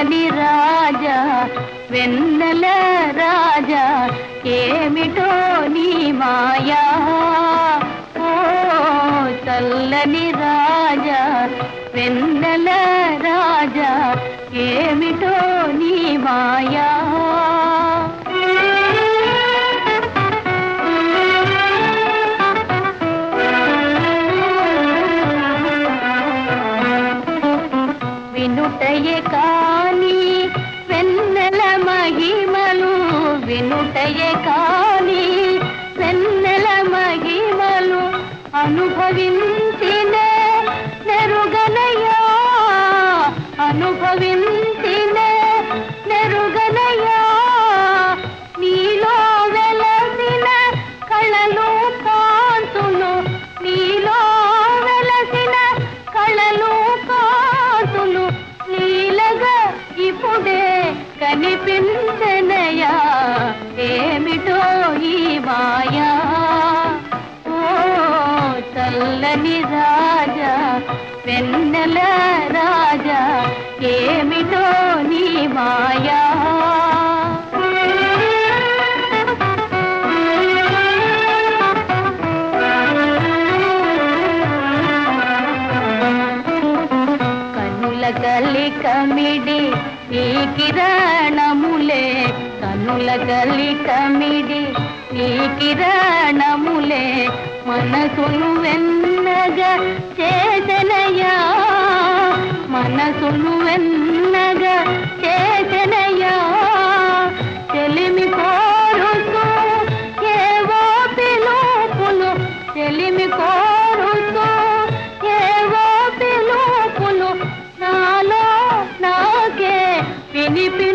చల్లని రాజా వెన్నెల రాజా ఏమిటో నీ మాయా ఓ చల్లని రాజా వెన్నెల రాజా ఏమిటో నీ మాయా వినుటయే కాని వెన్నెల మహిమలు వినుటయే కాని వెన్నెల మహిమలు అనుభవించిన నెరుగనయ్యా అనుభవించిన నెరుగనయ్యా నీలో వెలసిన కళలు కాంతులు నీలో వెలసిన కళలు కాంతులు నీలగా ఇప్పుడే కనిపించనయా ఏమిటో ఈ మాయా ఓ చల్లని రాజా వెన్నెల రాజా ఏమిటో నీ మాయా కనుల కలికమిడి ఈ కిరణములే కనుల కలికమిడి ఈ కిరణములే మనసును వెన్నగా చేసెనయ్యా మనసును వెన్నగా చేసెనయ్యా చెలిమి కోరుతూ ఏవో పిలుపులు చెలిమి కోరుతూ ఏవో పిలుపులు నాలో నాకే వినిపి